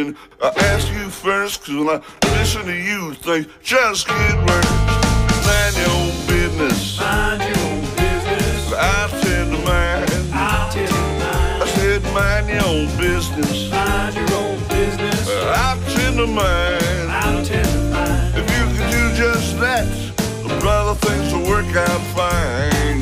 when I ask you first, 'cause when I listen to you, things just get worse. Mind your own business. Mind your own business. I tend to mind. I'll tend to mind. I said mind your own business. Mind your own business. I tend to mind. I'll tend to mind. If you could do just that, brother, things will work out fine.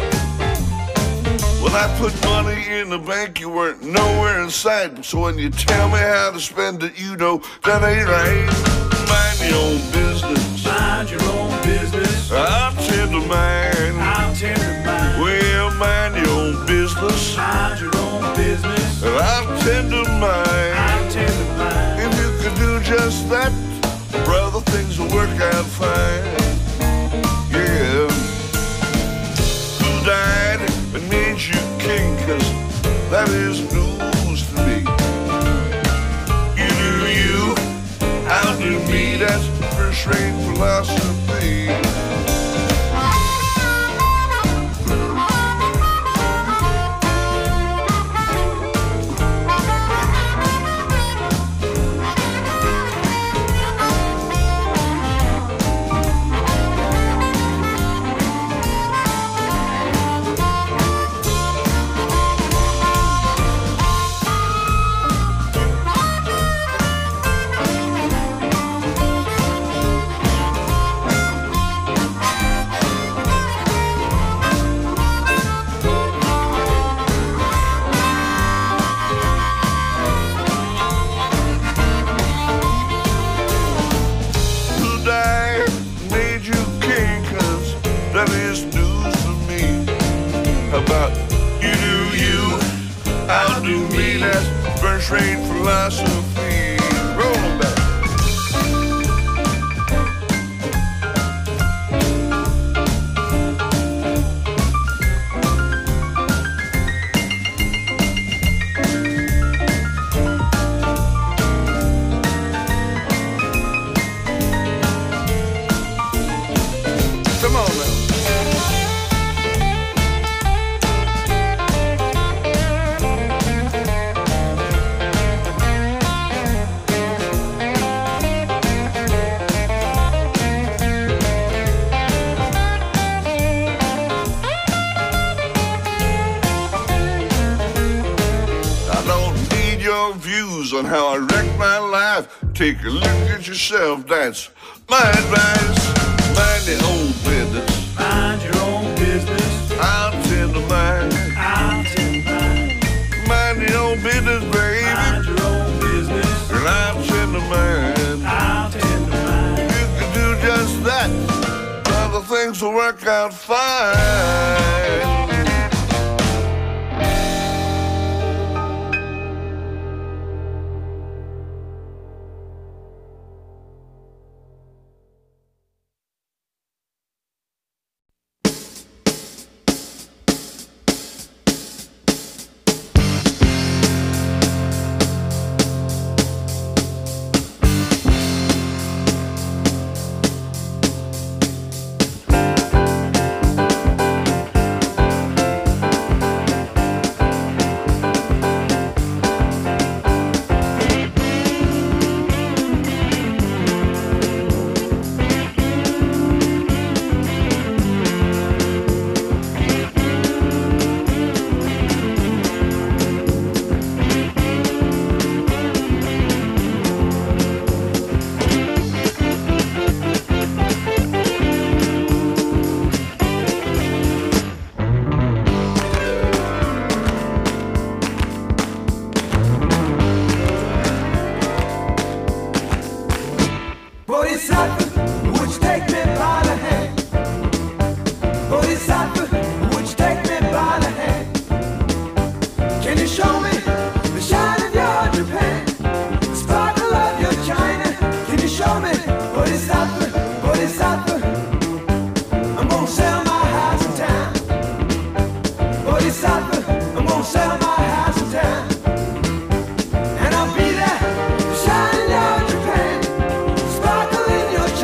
When I put money in the bank, you weren't nowhere in sight. So when you tell me how to spend it, you know that ain't right. Mind your own business. Mind your own business. I tend to mind. I'll tend to mind. Well, mind your own business. Mind your own business. I tend to mind. I'll tend to mind. If you could do just that, brother, things will work out fine. Yeah. Who died and made you king? 'Cause that is news to me. You do you, I'll do me. That's first-rate philosophy. First-rate philosophy. Roll 'em back. Come on now. Views on how I wrecked my life. Take a look at yourself, that's my advice. Mind your own business. Mind your own business. I'll tend to mind. I'll tend to mind. Mind your own business, baby. Mind your own business. And I'll tend to mind. I'll tend to mind. You can do just that, other things will work out fine. And I'll be there, shining your Japan, sparkle in your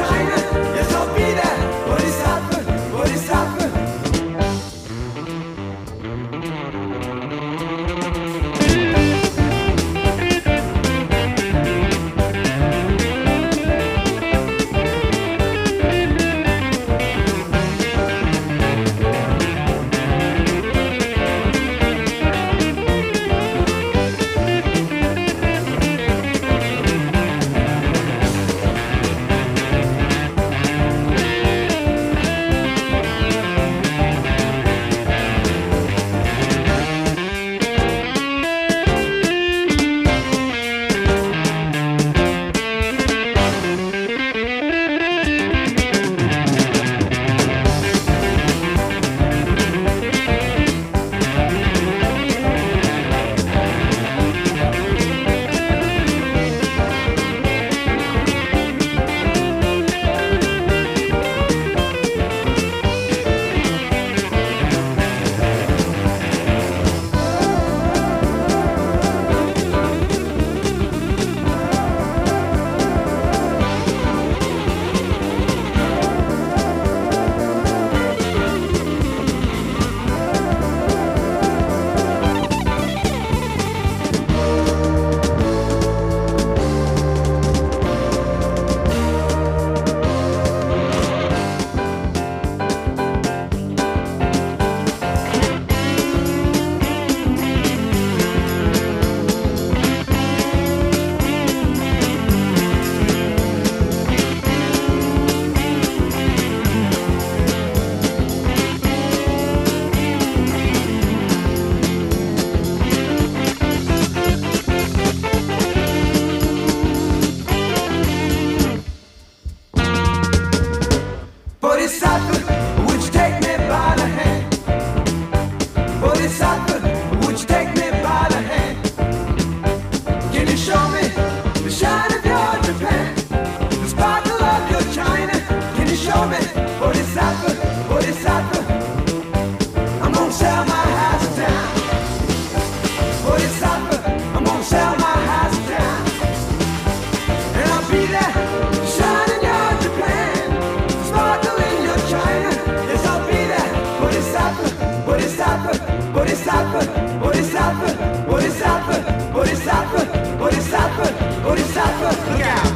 that shine in your Japan, sparkle in your China. Yes, I'll be that bodhisattva, bodhisattva, bodhisattva, bodhisattva, bodhisattva, bodhisattva, bodhisattva, bodhisattva. Look out!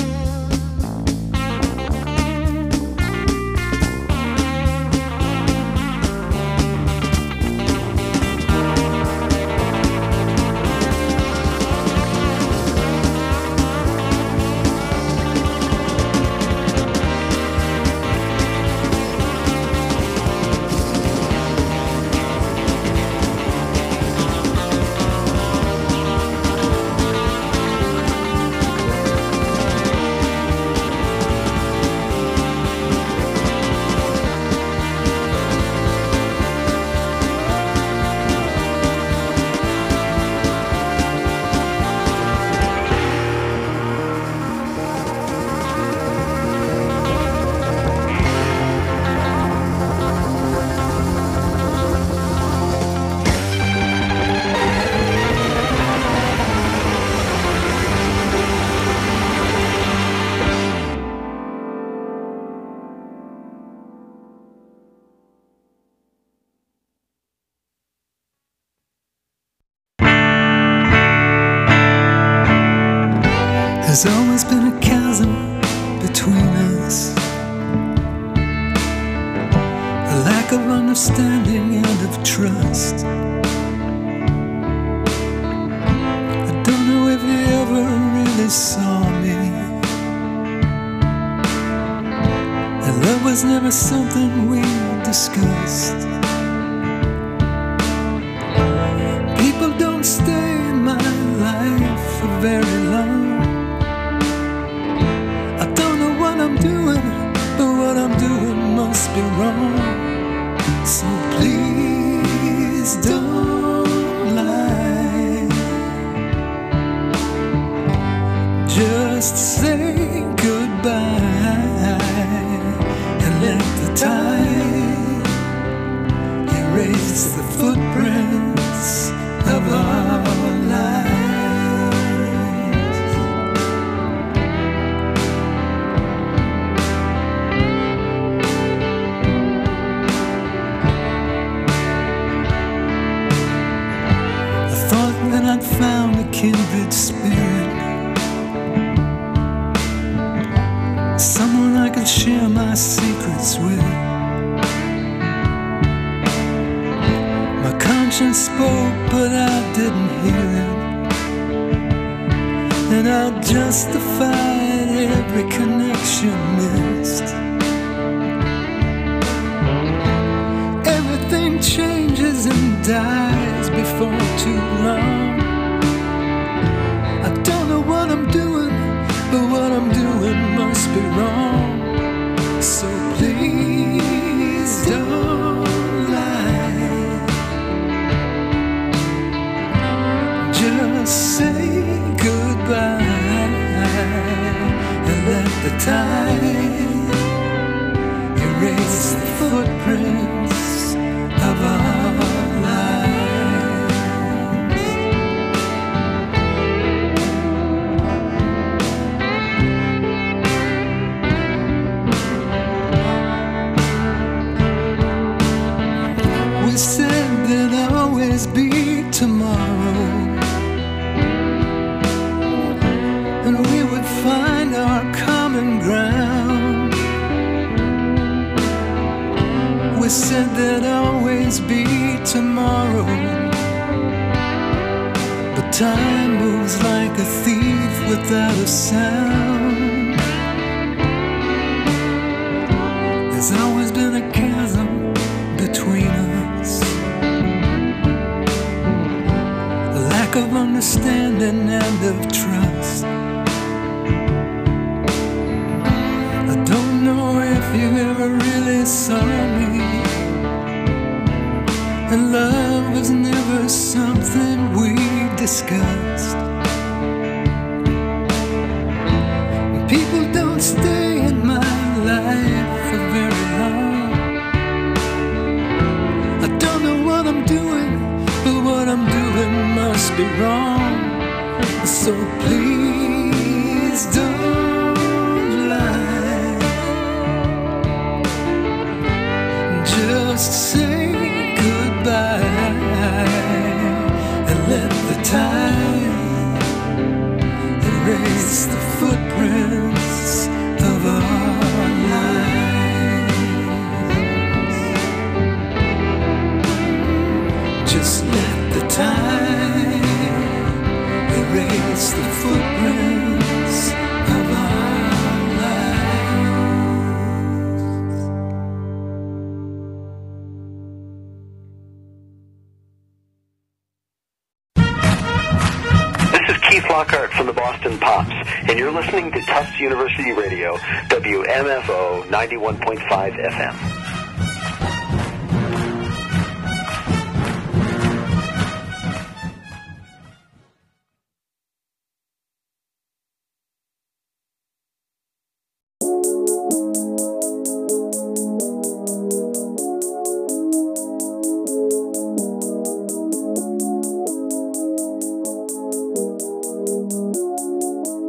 There's always been a chasm between us, a lack of understanding and of trust. I don't know if you ever really saw me, and love was never something we discussed. People don't stay in my life for very long. I'm doing, but what I'm doing must be wrong. So please don't lie. Just say goodbye and let the tide erase the footprints of our lives. I'd found a kindred spirit, someone I could share my secrets with. My conscience spoke, but I didn't hear it, and I justified every connection missed. Everything changes and dies before too long. I don't know what I'm doing, but what I'm doing must be wrong. So please don't lie. Just say goodbye and let the tide erase the footprints of our lives. We said there'd always be tomorrow, and we would find our common ground. We said there'd always be tomorrow, but time moves like a thief without a sound. There's always been a chasm between us, a lack of understanding and of trust. I don't know if you ever really saw me, and love was never something we discussed. People don't stay in my life for very long. I don't know what I'm doing, but what I'm doing must be wrong. So please don't the footprints of our lives. Just let the time erase the footprints of our lives. This is Keith Lockhart from the Boston Pops, and you're listening to Tufts University Radio, WMFO 91.5 FM.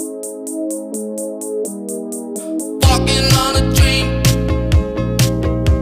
Walking on a dream.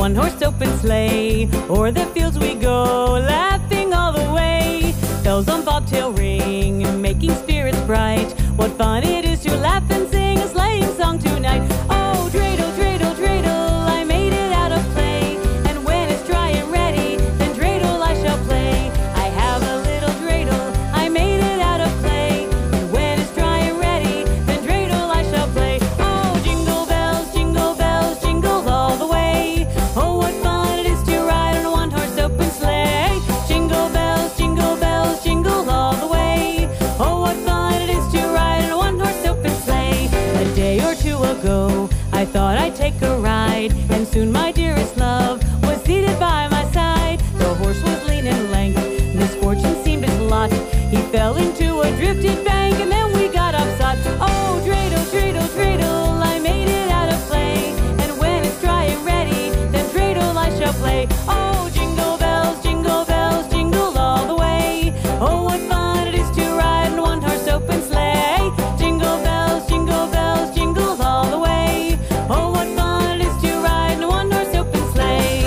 one-horse open sleigh. O'er the fields we go, laughing all the way. Bells on bobtail ring, making spirits bright. What fun it is to laugh and sing a sleighing song tonight. Oh, dreidel, dreidel, dreidel, I made it out of clay. And when it's dry and ready, then dreidel I shall play. I have a little dreidel, I made it out of clay. And when it's dry and ready, then dreidel I shall play. Oh, jingle bells, jingle all the way. Oh, what fun it is to ride on a one-horse open sleigh. Jingle bells, jingle all the way. Oh, what fun it is to ride on a one-horse open sleigh. A day or two ago, I thought I'd take a ride, and soon my dearest love was seated by my side. The horse was lean and lank, misfortune seemed his lot. He fell into a drifted bank, and then we got upside. Oh, dreidel, dreidel, dreidel, I made it out of clay. And when it's dry and ready, then dreidel I shall play. Oh, jingle bells, jingle all the way. Oh, what fun it is to ride in a one-horse open sleigh. Jingle bells, jingle all the way. Oh, what fun it is to ride in a one-horse open sleigh.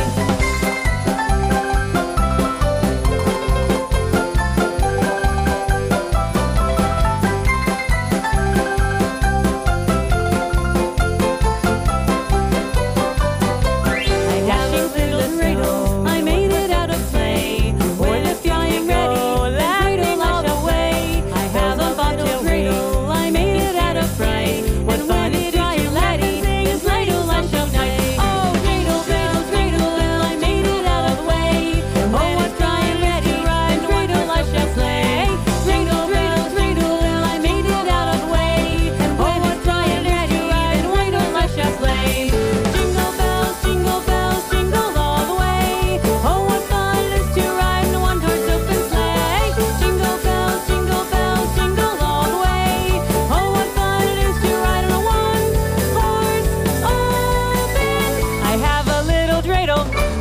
Dashing through the dreidel, I made it out of clay. O'er the flying ready, dreidel I shall weigh. I have a bobtail dreidel, I made it out of clay. What fun it is to ready, then dreidel I shall play. Oh, dreidel, dreidel, dreidel, I made it out of the way. Oh, what's dry and ready, then dreidel I shall play. Dreidel, dreidel, dreidel, I made it out of the way. Oh, what's dry and ready, then dreidel I shall play. Jingle bells, jingle all the way. Oh, what fun it is to ride in a one-horse open sleigh. Jingle bells, jingle all the way. Oh, what fun it is to ride in a one-horse open. I have a little dreidel.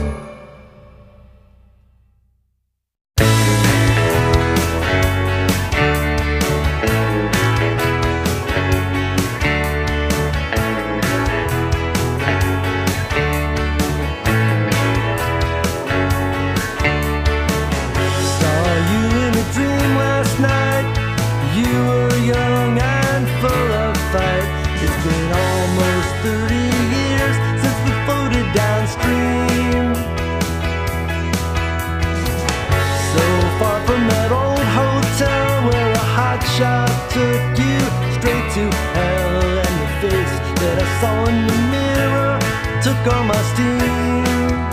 Saw you in a dream last night. You were young and full of fight. It's been almost 30 years since we floated downstream. So far from that old hotel where a hot shot took you straight to hell. And the face that I saw in the mirror took all my steam.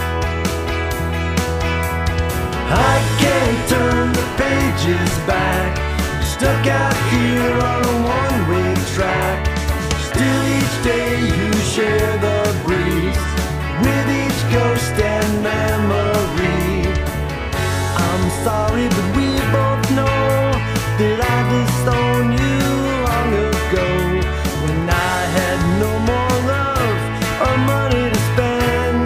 I can't turn the pages back. Stuck out here on a one-way track. Still each day you share the breeze with each ghost and memory. I'm sorry, but we both know that I disowned you long ago, when I had no more love or money to spend.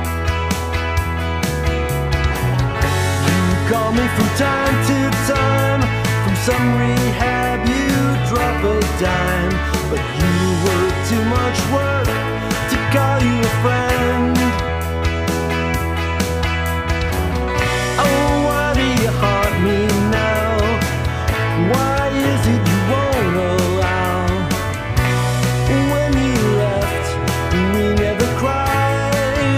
Call me from time to time. From some rehab you drop a dime. But you were too much work to call you a friend. Oh, why do you haunt me now? Why is it you won't allow? When you left, we never cried.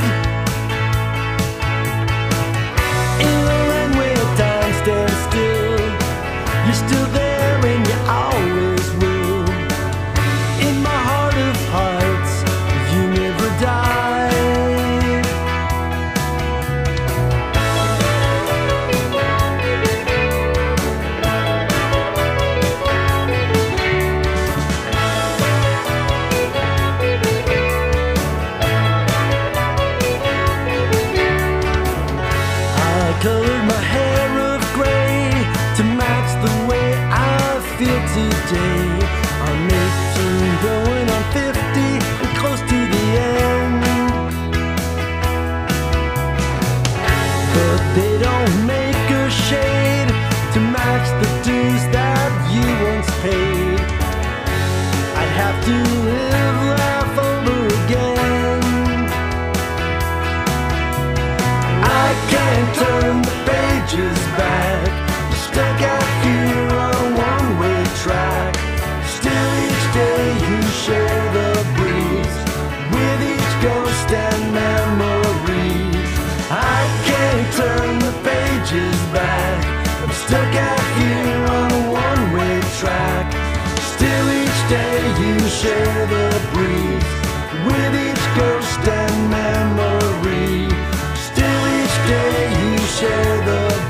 In a runway of time stands still. You're still there and you always will. In my heart of hearts, you never died. I colored my hair of gray to match the way I feel today. I'm 18 going on 50 and close to the end. But they don't make a shade to match the dues that you once paid. I'd have to live life over again.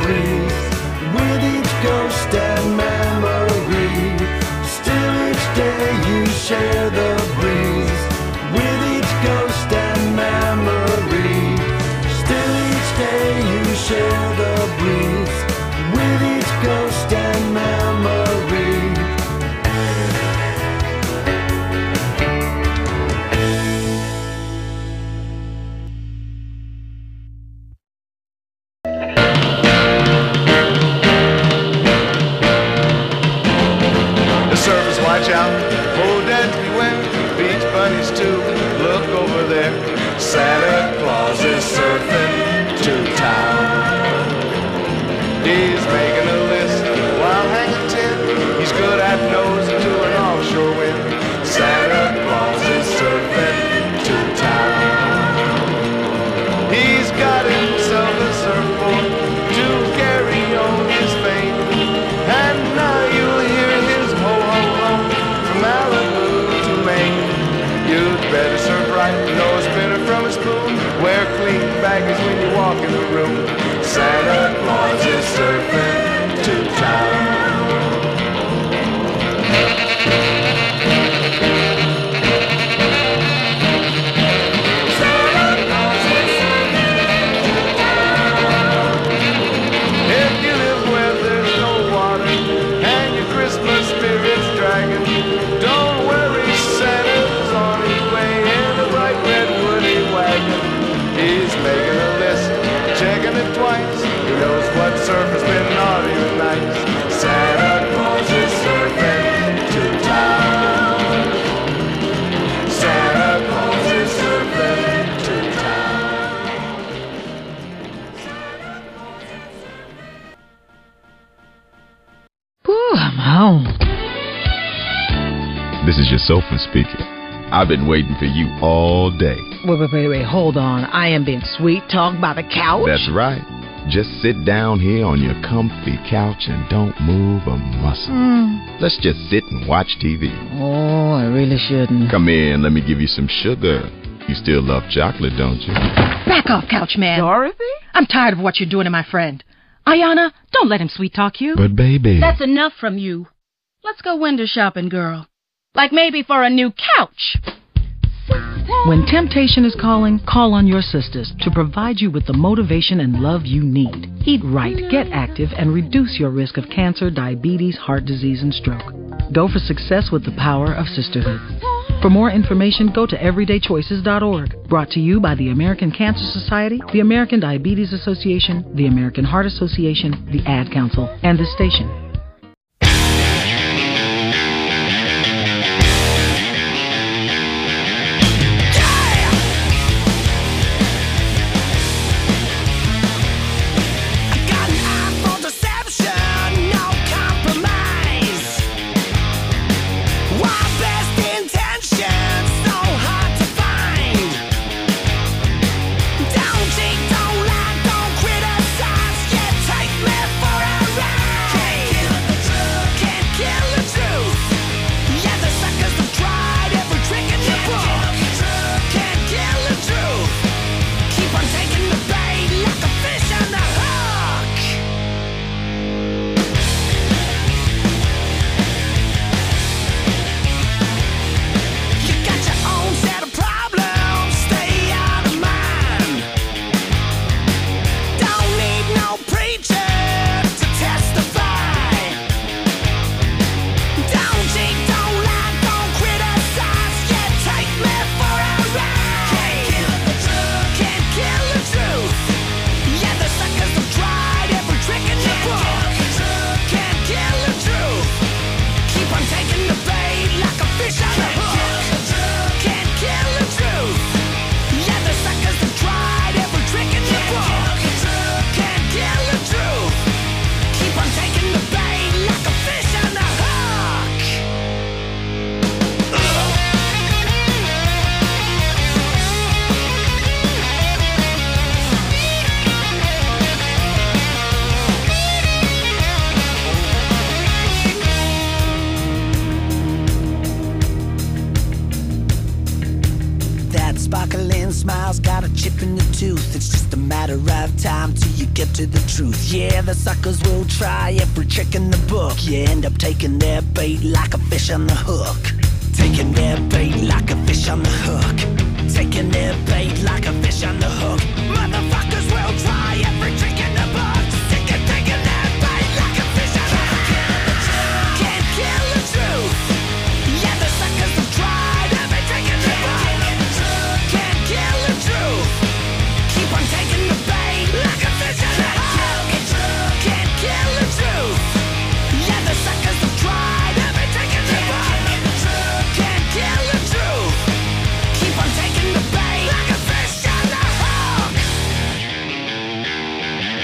breeze. With each ghost and memory, still each day you share the breeze. With each ghost and memory, still each day you share the breeze. With each ghost and memory. Surfers, watch out. Bodens, beware. Beach bunnies, too. Look over there. Santa Claus is surfing to town. He's making a list while hanging tin. He's good at nosing to an offshore wind. Santa Claus is surfing to town. He's got himself a surfboard to carry on his fame. And now you'll hear his ho-ho-ho from Malibu to Maine. You'd better surf right, no spinner from a spoon. Wear clean baggage when you walk in the room. Santa Claus is surfing to town. If you live where there's no water and your Christmas spirit's dragging, don't worry, Santa's on his way in a bright red woody wagon. He's making a list, checking it twice. He knows what surfer's been naughty or nice. Santa Claus is surfing to town. Santa Claus is surfing to town. Whew, I'm home. This is your sofa speaking. I've been waiting for you all day. Wait, hold on. I am being sweet-talked by the couch? That's right. Just sit down here on your comfy couch and don't move a muscle. Let's just sit and watch TV. Oh, I really shouldn't. Come in, let me give you some sugar. You still love chocolate, don't you? Back off, couch man. Dorothy? I'm tired of what you're doing to my friend. Ayana, don't let him sweet-talk you. But, baby... That's enough from you. Let's go window shopping, girl. Like maybe for a new couch. When temptation is calling, call on your sisters to provide you with the motivation and love you need. Eat right, get active, and reduce your risk of cancer, diabetes, heart disease, and stroke. Go for success with the power of sisterhood. For more information, go to everydaychoices.org. Brought to you by the American Cancer Society, the American Diabetes Association, the American Heart Association, the Ad Council, and this station. Don't lie, don't criticize, yeah, take me for a ride. matter of time till you get to the truth. Yeah, the suckers will try every trick in the book. You end up taking their bait like a fish on the hook. Taking their bait like a fish on the hook. Taking their bait like a fish on the hook. Motherfuckers will try every trick in the book. Taking their bait like a fish on the hook. Can't kill the truth. Yeah, the suckers have tried every trick in the book. Can't kill the truth. Keep on taking the bait like a fish on the hook. Can't kill the truth. Yeah, the suckers have tried every trick in the book. Can't kill the truth. Keep on taking the bait like a fish on the hook.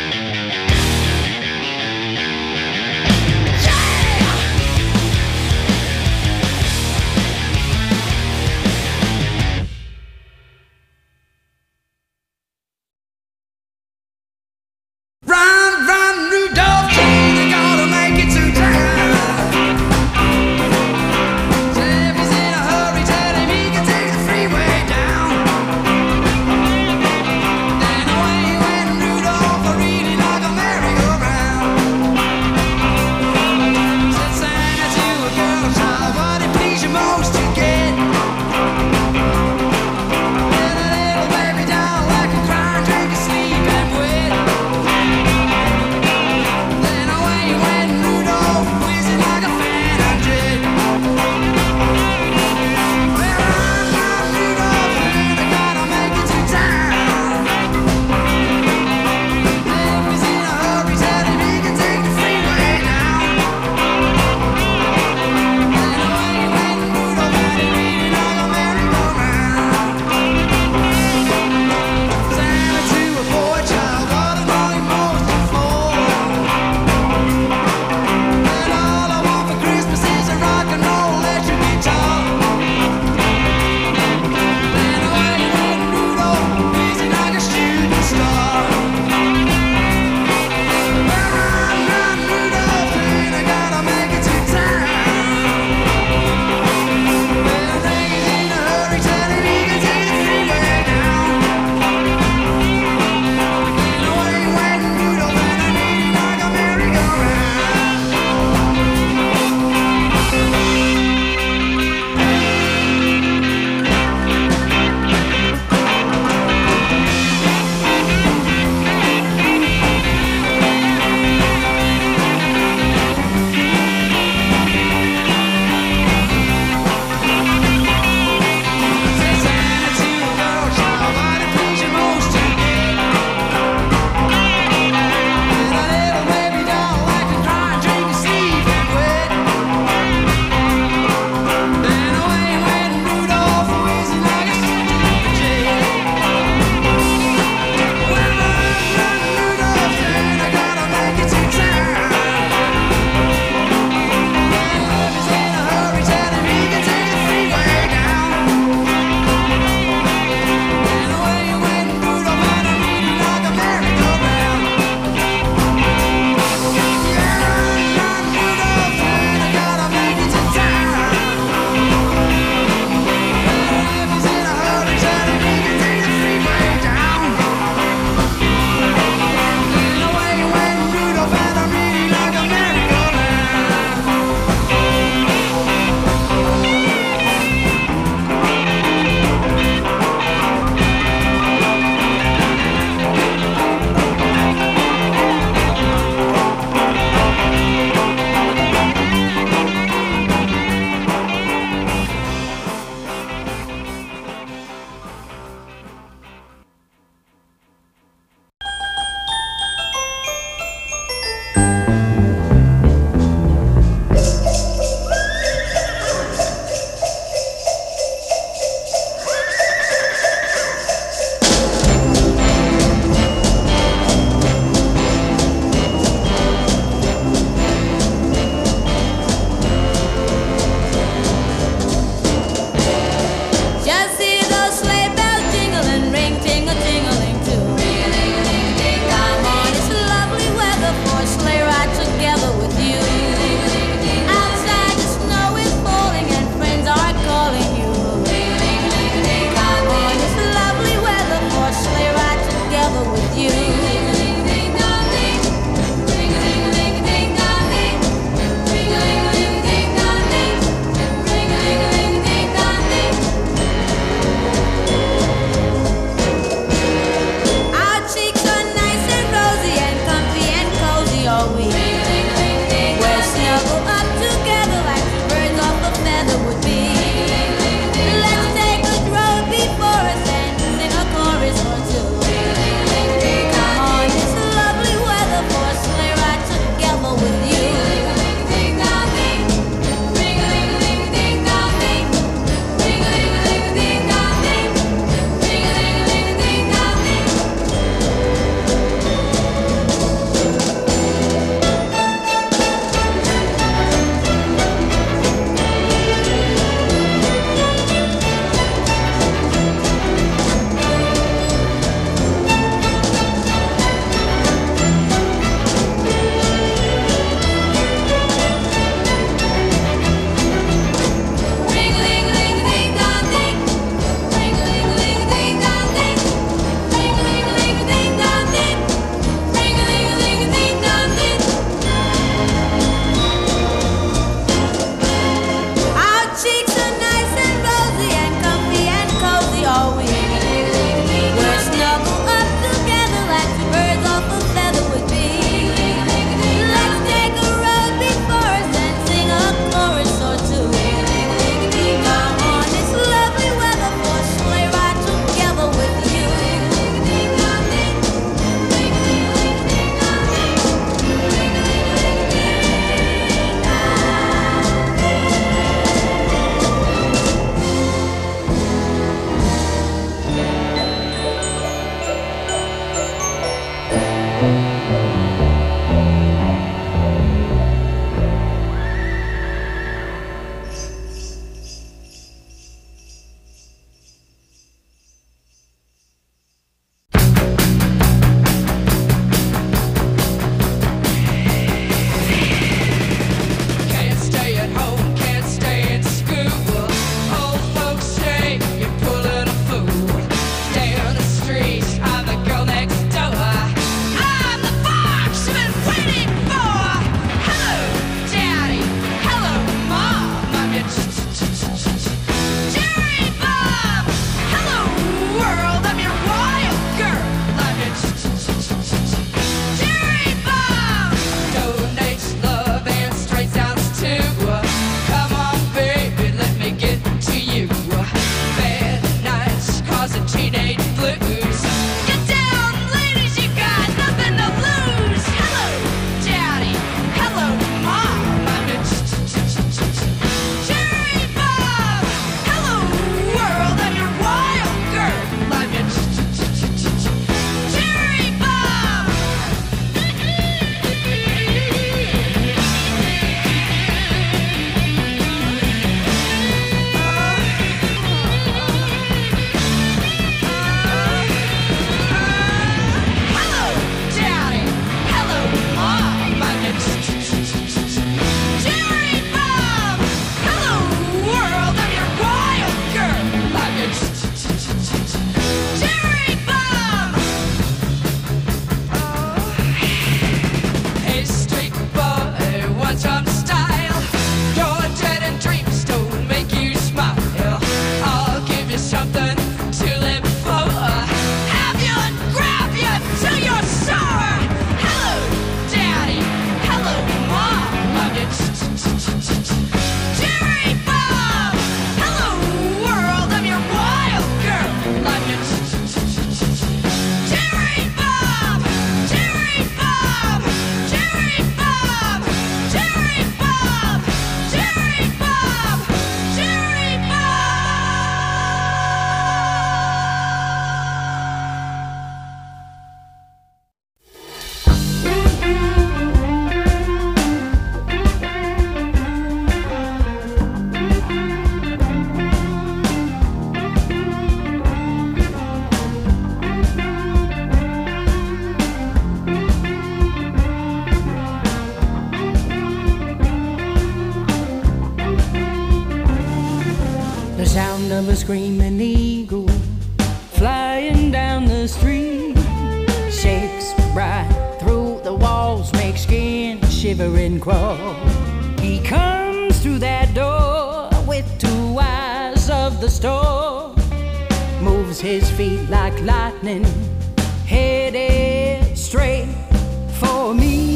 a screaming eagle flying down the street, shakes right through the walls, makes skin shiver and crawl. He comes through that door with two eyes of the storm, moves his feet like lightning, headed straight for me.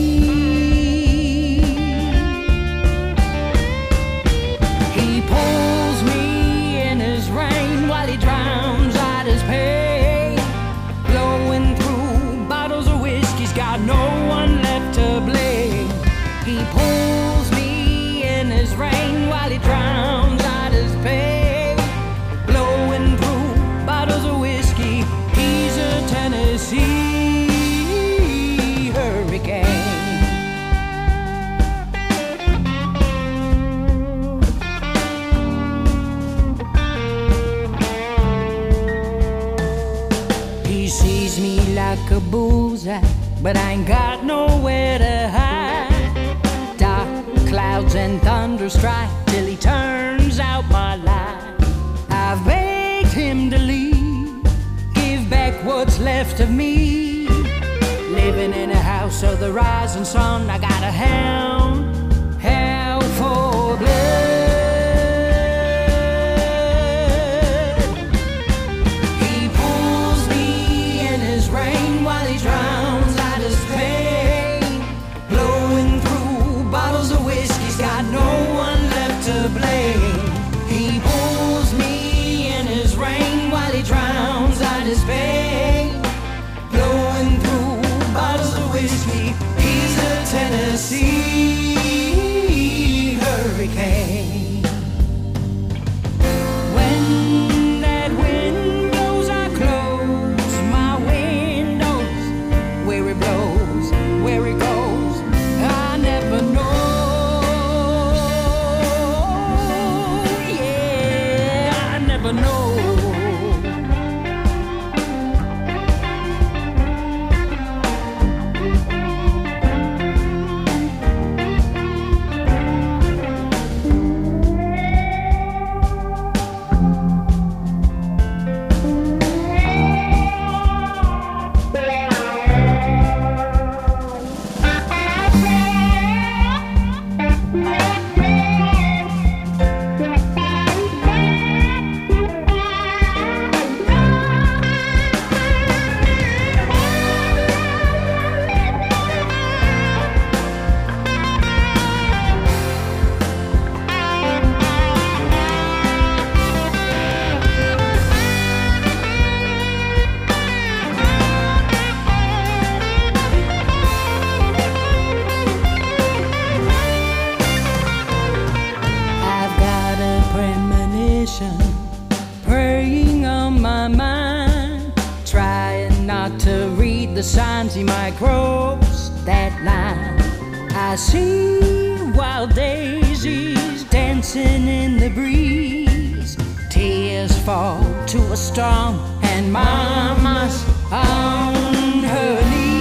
He pulls me in his rain while he drowns out his pain, blowing through bottles of whiskey's got no one left to blame. He pulls me in his rain while he drowns out his pain, blowing through bottles of whiskey. He's a Tennessee hurricane. He sees me like a bullseye, but I ain't got nowhere to hide. Dark clouds and thunder strike till he turns out my light. I've begged him to leave, give back what's left of me. Living in a house of the rising sun, I got a hound for blood. He pulls me in his rain while he drowns out his pain, blowing through bottles of whiskey's got no one left to blame. He pulls me in his rain while he drowns out his pain, blowing through bottles of whiskey. He's a Tennessee hurricane. When that wind blows, I close my windows. Where it blows, where it goes, I never know. Yeah, I never know. Praying on my mind, trying not to read the signs he might cross that line. I see wild daisies dancing in the breeze, tears fall to a storm, and mama's on her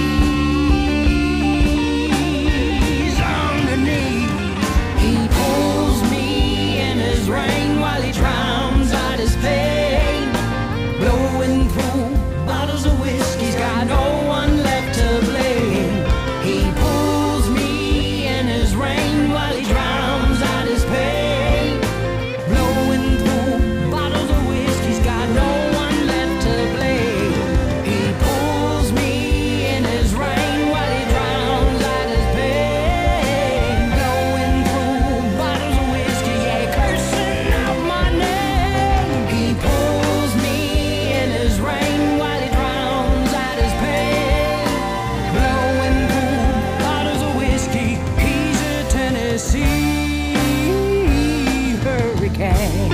knees, on her knees. He pulls me in his rain while he drowns out his pain, blowing through bottles of whiskey's got no one left to blame. He pulls me in his rain while he drowns out his pain, blowing through bottles of whiskey's got no one left to blame. He pulls me in his rain while he drowns out his pain, blowing through bottles of whiskey, yeah, cursing out my name. He pulls me in his rain while he drowns out his pain, blowing through bottles of whiskey. He's a Tennessee hurricane.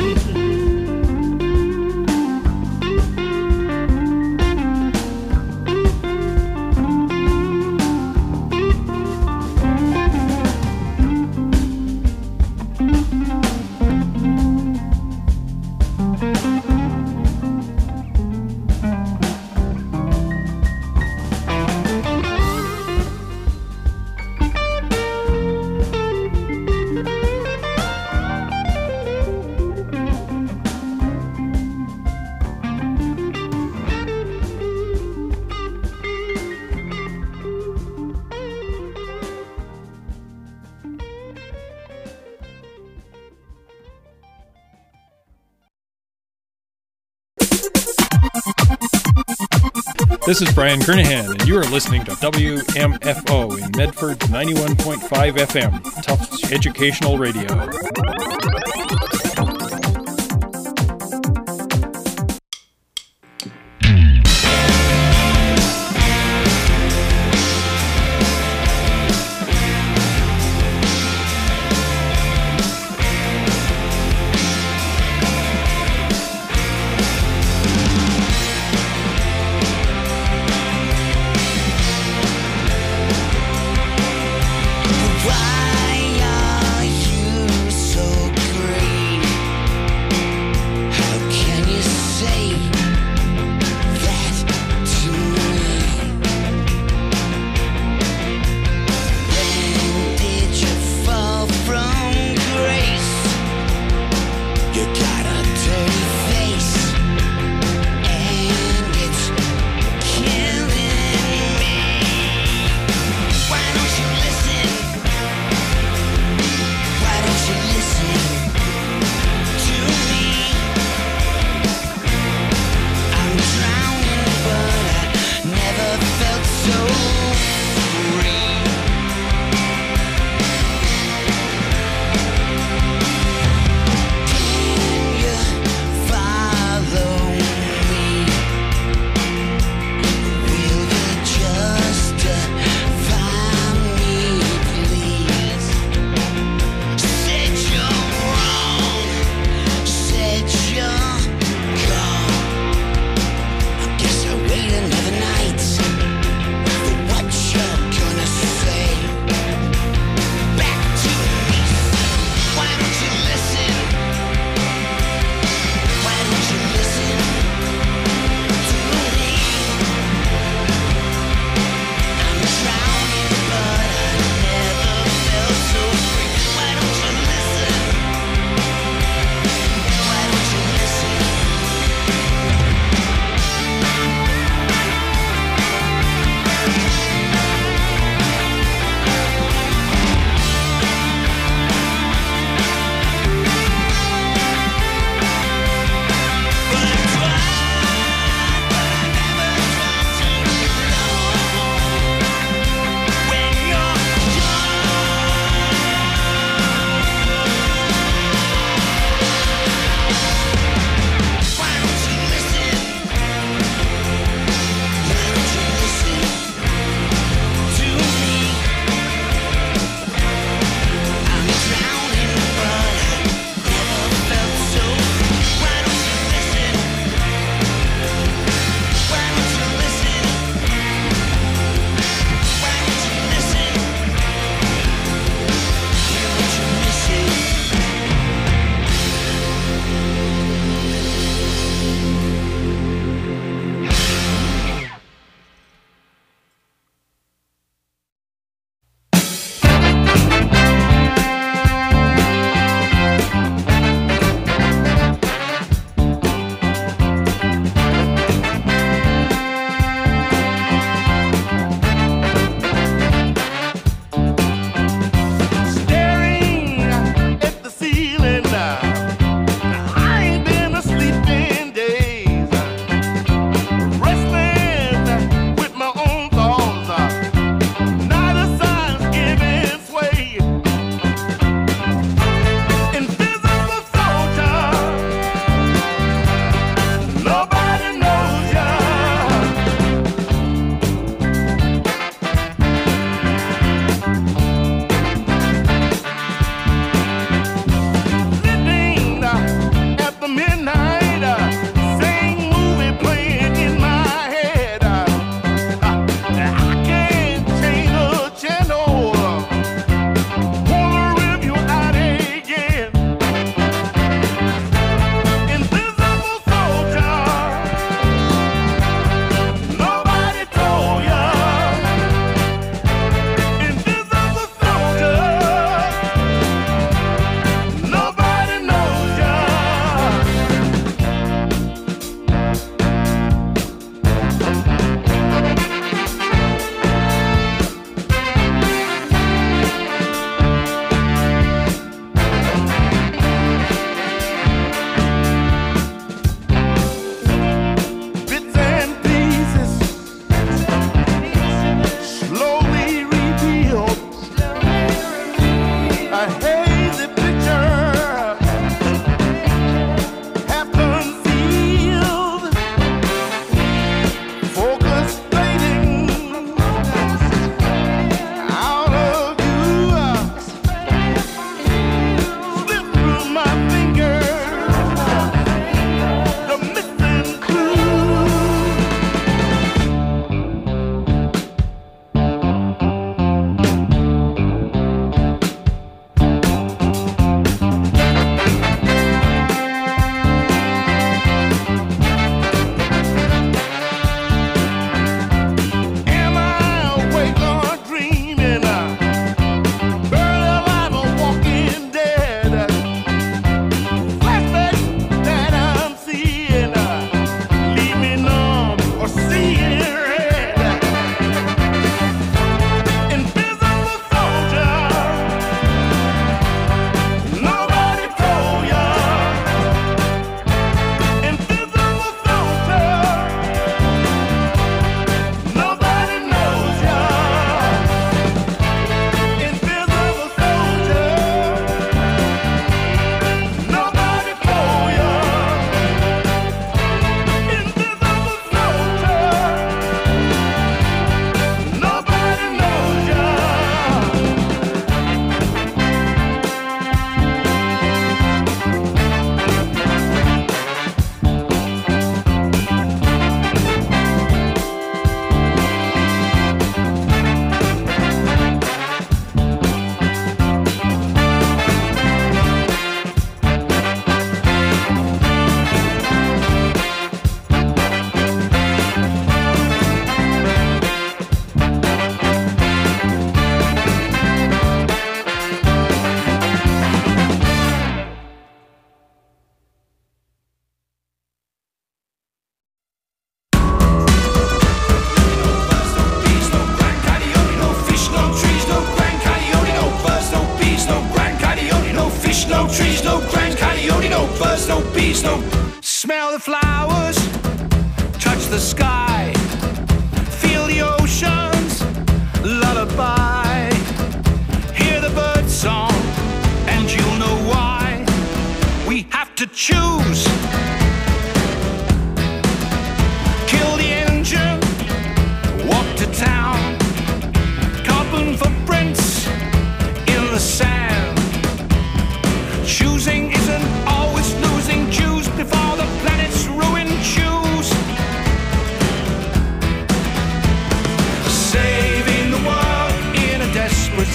This is Brian Kernahan, and you are listening to WMFO in Medford 91.5 FM, Tufts Educational Radio. Why are you so great?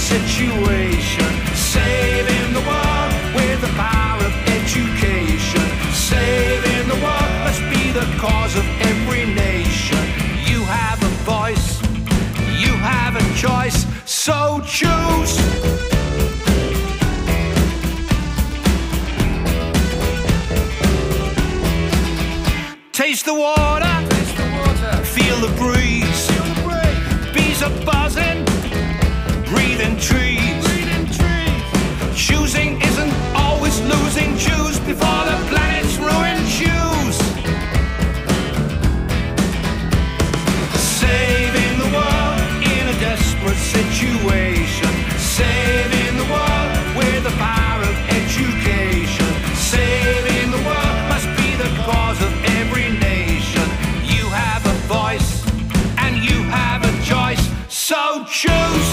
situation. Saving the world with the power of education. Saving the world must be the cause of every nation. You have a voice, you have a choice, so choose. Taste the water, feel the breeze. Bees are buzzing, breathing trees. Choosing isn't always losing. Choose before the planet's ruined. Choose. Saving the world in a desperate situation. Saving the world with the power of education. Saving the world must be the cause of every nation. You have a voice and you have a choice, so choose.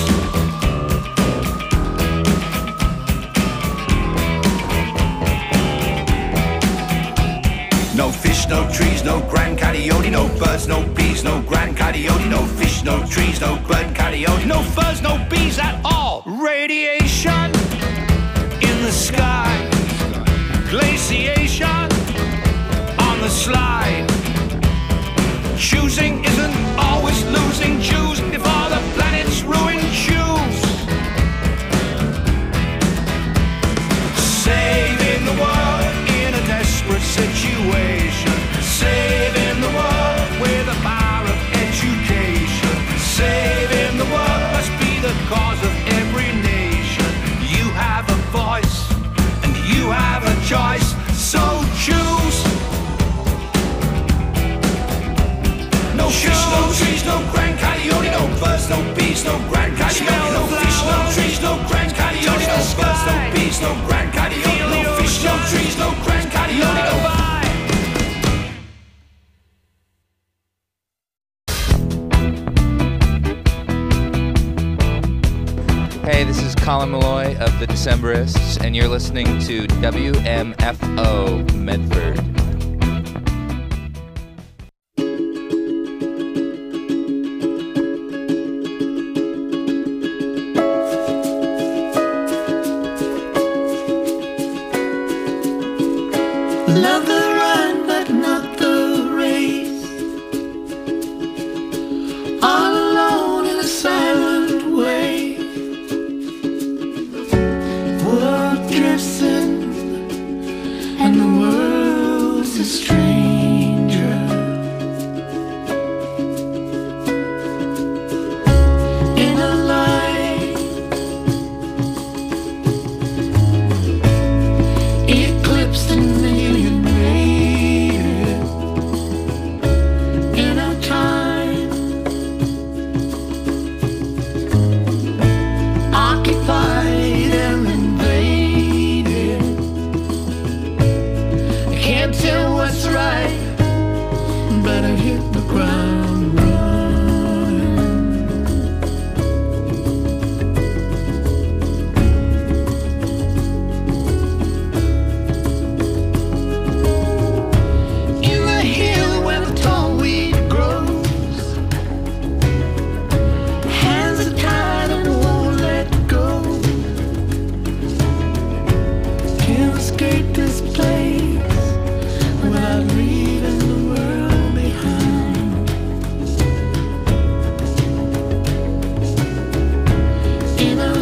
No fish, no trees, no Grand Coyote, no birds, no bees, no Grand Coyote, no fish, no trees, no Grand Coyote, no birds, no bees at all. Radiation in the sky, glaciation on the slide. Choosing isn't always losing. Choose before the planet's ruined. Choose. Saving the world in a desperate situation. Saving the world with the power of education. Saving the world must be the cause of every nation. You have a voice and you have a choice, so choose. No fish, no trees, no Grand Coyote, no birds, no bees, no Grand Coyote, no fish, no trees, no Grand Coyote, no birds, no bees, no Grand Coyote, no fish, no trees, no Grand Coyote, no. Hey, this is Colin Malloy of the Decemberists, and you're listening to WMFO Medford.